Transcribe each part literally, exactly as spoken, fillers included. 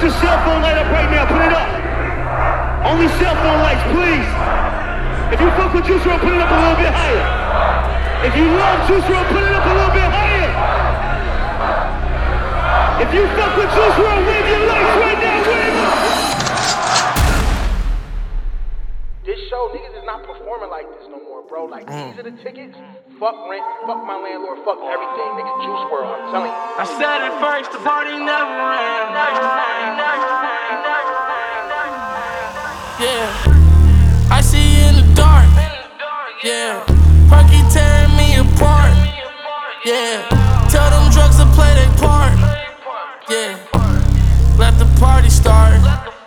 your cell phone light up right now? Put it up. Only cell phone lights, please. If you fuck with Juice world, put it up a little bit higher. If you love Juice world, put it up a little bit higher. If you fuck with Juice world, wave your lights right now, wave them. This show, niggas is not performing like this no more, bro. Like, mm. these are the tickets. Fuck rent, fuck my landlord, fuck everything, nigga. Juice world, I'm telling you. I said it first, the party never ran. Yeah, I see you in the dark. Yeah, Perky tearing me apart. Yeah, tell them drugs to play their part. Yeah, let the party start.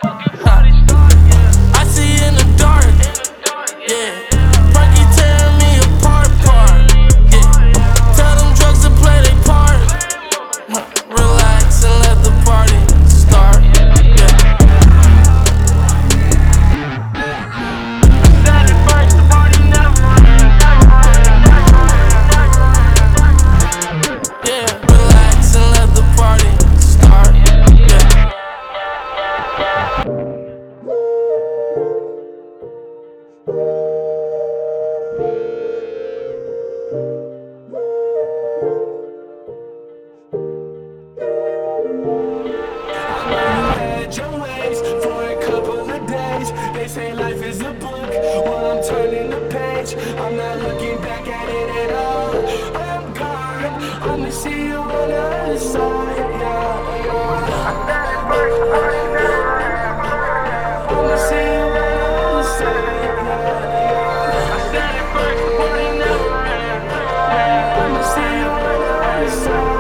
I see you in the dark. Yeah, Perky tearing me apart, part. Yeah, tell them drugs to play their part. Relax and let the party start. Yeah. Said it first, the party never ran. Yeah, relax and let the party start. Yeah. Your ways for a couple of days. They say life is a book. Well, I'm turning the page. I'm not looking back at it at all. I'm gone. I'ma see you on the other side. Yeah, yeah. I said it first, I'ma see you on the other side. Yeah, yeah. I said it first, the party never ran. I'ma see you on the other side.